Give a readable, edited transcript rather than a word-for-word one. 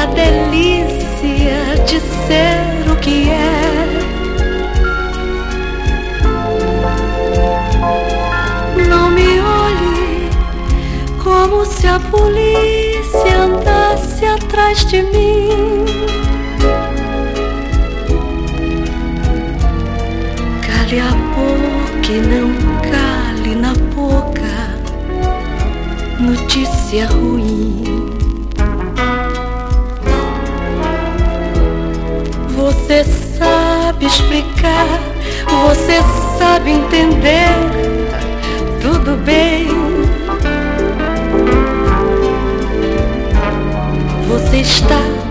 a delícia de ser o que é. Não me olhe como se a polícia andasse atrás de mim. Cale a boca e não cale na boca notícia ruim. Você sabe explicar, você sabe entender, tudo bem. Você está